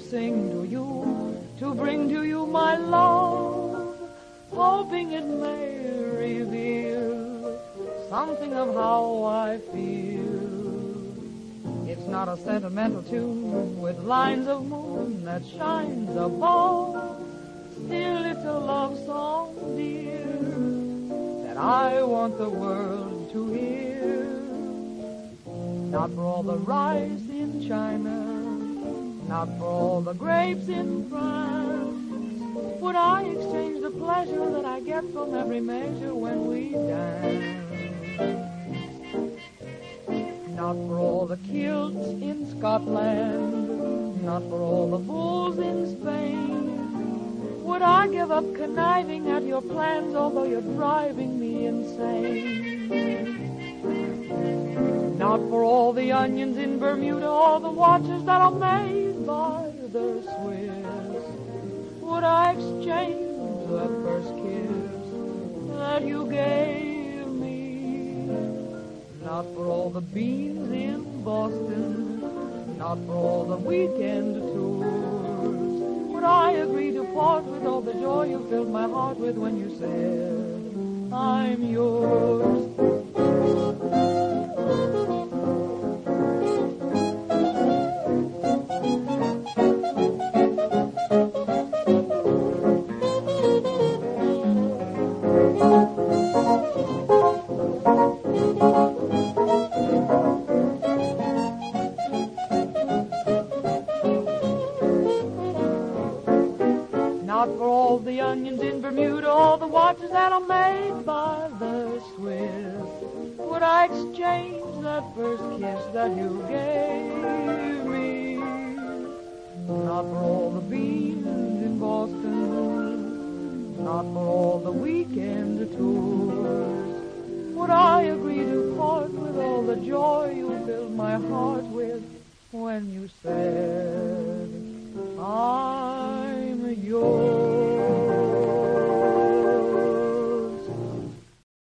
sing to you, to bring to you my love, hoping it may reveal something of how I feel. It's not a sentimental tune with lines of moon that shines above. Still, it's a love song, dear, that I want the world to hear. Not for all the rice in China, not for all the grapes in France, would I exchange the pleasure that I get from every measure when we dance. Not for all the kilts in Scotland, not for all the bulls in Spain, would I give up conniving at your plans, although you're driving me insane. Not for all the onions in Bermuda, or the watches that are made by the Swiss, would I exchange that first kiss that you gave me. Not for all the beans in Boston, not for all the weekend tours, would I agree to part with all the joy you filled my heart with when you said, I'm yours. Not for all the onions in Bermuda, all the watches that are made by the Swiss, would I exchange that first kiss that you gave me. Not for all the beans in Boston, not for all the weekend tours, would I agree to part with all the joy you filled my heart with when you said, I'm yours.